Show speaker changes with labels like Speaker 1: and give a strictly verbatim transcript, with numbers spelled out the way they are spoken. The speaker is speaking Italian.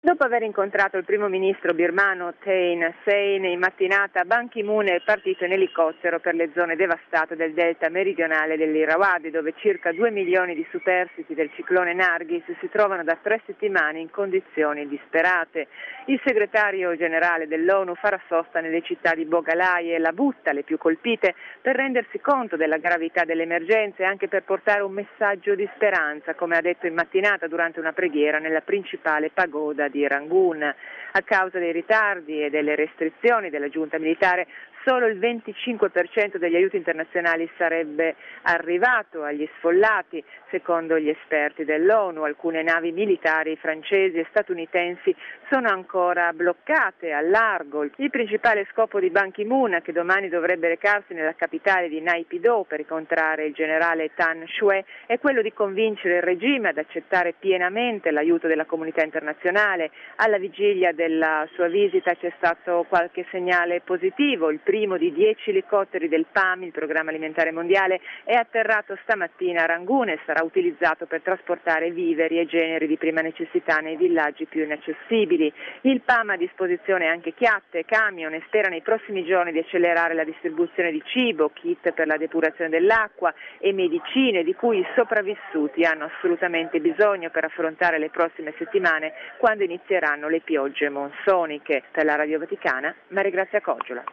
Speaker 1: Dopo aver incontrato il primo ministro birmano Thein Sein, in mattinata Ban Ki-moon è partito in elicottero per le zone devastate del delta meridionale dell'Irrawaddy, dove circa due milioni di superstiti del ciclone Nargis si trovano da tre settimane in condizioni disperate. Il segretario generale dell'ONU farà sosta nelle città di Bogalai e Labutta, le più colpite, per rendersi conto della gravità delle emergenze e anche per portare un messaggio di speranza, come ha detto in mattinata durante una preghiera nella principale pagoda di Rangoon. A causa dei ritardi e delle restrizioni della giunta militare, solo il venticinque per cento degli aiuti internazionali sarebbe arrivato agli sfollati, secondo gli esperti dell'ONU. Alcune navi militari francesi e statunitensi sono ancora bloccate al largo. Il principale scopo di Ban Ki-moon, che domani dovrebbe recarsi nella capitale di Naypyidaw per incontrare il generale Tan Shwe, è quello di convincere il regime ad accettare pienamente l'aiuto della comunità internazionale. Alla vigilia della sua visita c'è stato qualche segnale positivo. Il primo di dieci elicotteri del P A M, il Programma Alimentare Mondiale, è atterrato stamattina a Rangoon e sarà utilizzato per trasportare viveri e generi di prima necessità nei villaggi più inaccessibili. Il P A M ha a disposizione anche chiatte e camion e spera nei prossimi giorni di accelerare la distribuzione di cibo, kit per la depurazione dell'acqua e medicine di cui i sopravvissuti hanno assolutamente bisogno per affrontare le prossime settimane, quando inizieranno le piogge monsoniche. Per la Radio Vaticana, Maria Grazia Coggiola.